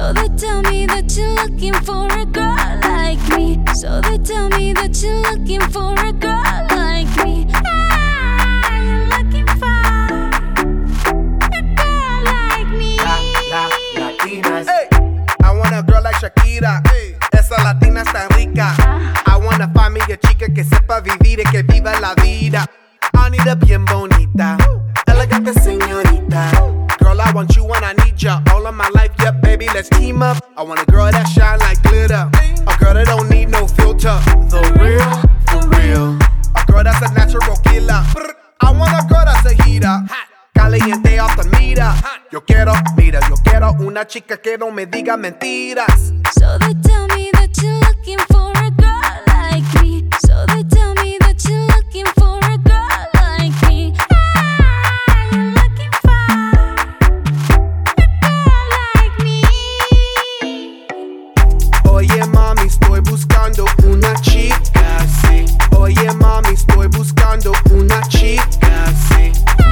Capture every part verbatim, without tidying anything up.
So they tell me that you're looking for a girl like me. So they tell me that you're looking for a girl like me. Ah, you're looking for a girl like me. La, la, Latinas. Hey, I want a girl like Shakira. Hey, esa latina está rica. I wanna find me a chica que sepa vivir y que viva la vida. I need a bien bonita, elegante señorita. Girl, I want you when I need ya. All of my life, yeah, baby, let's team up. I want a girl that shine like glitter, a girl that don't need no filter. The real, for real. A girl that's a natural killer. I want a girl that's a heater, caliente off the meter. Yo quiero, mira, yo quiero una chica que no me diga mentiras. So they tell me that you're looking for a girl like me. So they tell me that you're looking for a girl like me. Ah, you're looking for a girl like me. Oye mami, estoy buscando una chica, sí. Oye mami, estoy buscando una chica, sí.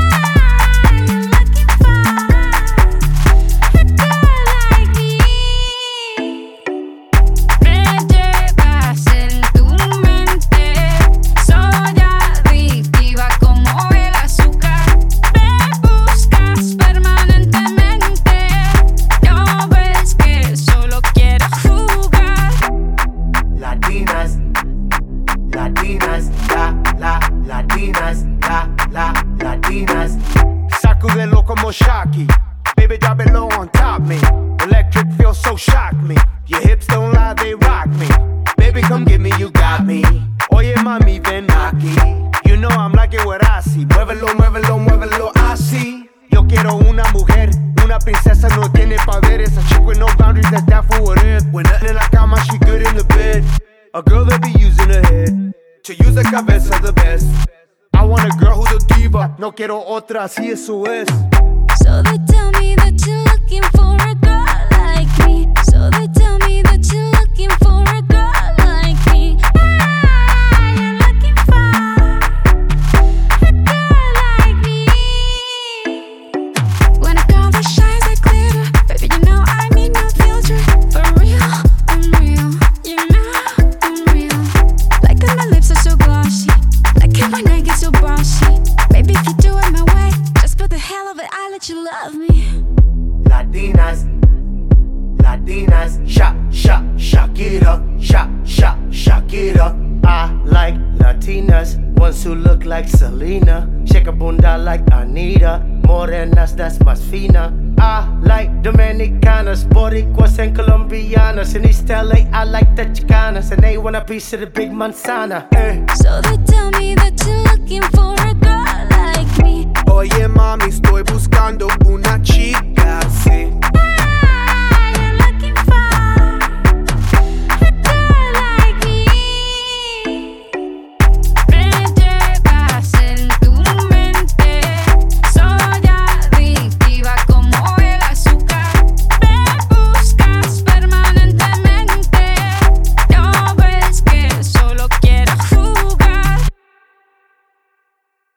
Latinas, la, la, Latinas, la, la, Latinas. Sacudelo como Shocky. Baby, drop it low on top me. Electric feels so shock me. Your hips don't lie, they rock me. Baby, come get me, you got me. Oye, mami, ven aquí. You know I'm liking what I see. Muévelo, muévelo, muévelo, así. Yo quiero una mujer, una princesa, no tiene poderes. A chick with no boundaries, that's that for what it is. When nothing in la cama, she good in the bed. A girl that be using her head to use the cabeza the best. I want a girl who's a diva. No quiero otra, así eso es. So they tell me that you're looking for a girl like me. So they tell me that you're looking for a girl like me. Ah, you're looking for a girl like me. When a girl that shines like glitter, baby, you know I need no filter. For real, I'm real. You know I'm real. Like that my lips are so glossy. Like how my neck gets so bossy. Baby, if you do it my way, just for the hell of it, I'll let you love me. Latinas, Latinas, sha, sha, Shakira, sha, sha, Shakira. I like Latinas, ones who look like Selena, shake a bunda like Anita, morenas that's más fina. I like Dominicanas, Boricuas and Colombianas. In East L A, I like the Chicanas, and they want a piece of the big manzana. Eh. So they tell me that you're looking for a girl like me. Oye mami, estoy buscando una chica, sí.